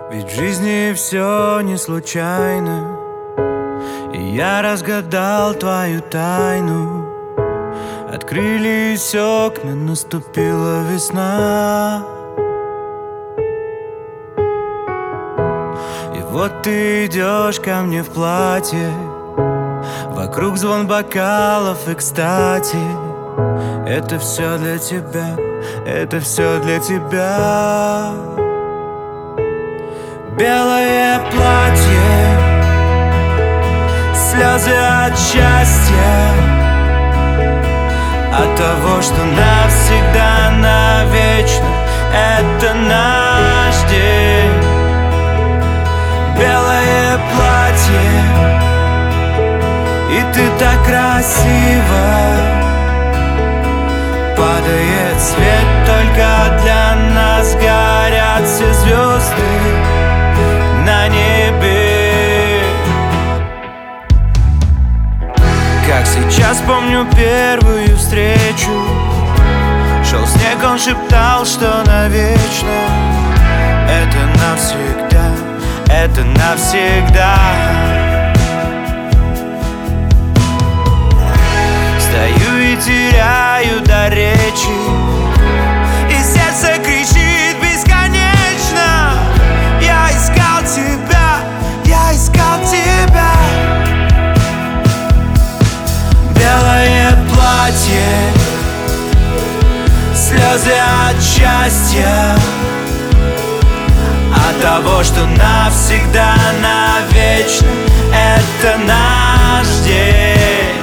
Ведь в жизни все не случайно, и я разгадал твою тайну. Открылись окна, наступила весна. И вот ты идешь ко мне в платье, вокруг звон бокалов, и кстати, это все для тебя, это все для тебя. Белое платье, слезы от счастья, от того, что навсегда, навечно это наш день. Белое платье, и ты так красива. Падает свет только для нас, горят все звезды на небе. Как сейчас помню первую встречу. Шел снег, он шептал, что навечно. Это навсегда, это навсегда. Стою и теряю до речи, и сердце кричит бесконечно. Я искал тебя, я искал тебя. Белое платье, слезы от счастья, от того, что навсегда, навечно это наш день.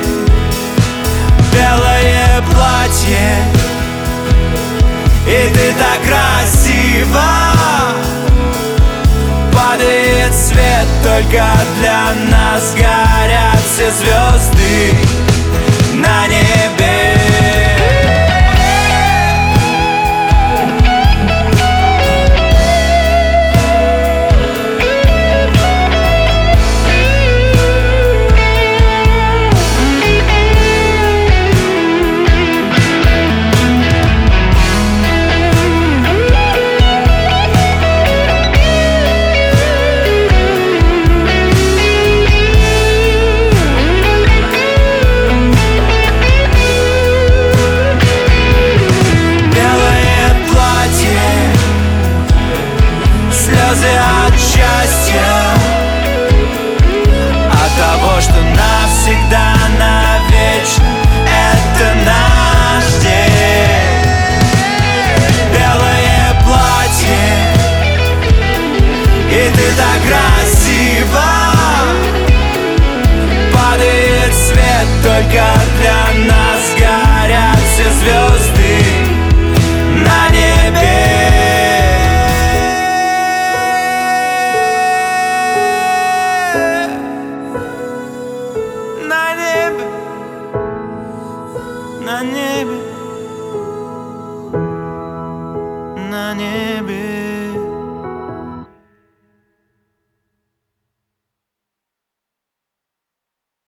Белое платье, и ты так красива. Падает свет только для нас, горят все звезды на небе. От счастья, от того, что навсегда, навечно это наш день. Белое платье, и ты так красива. Падает свет только для нас, горят все звезды на небе. На небе, на небе.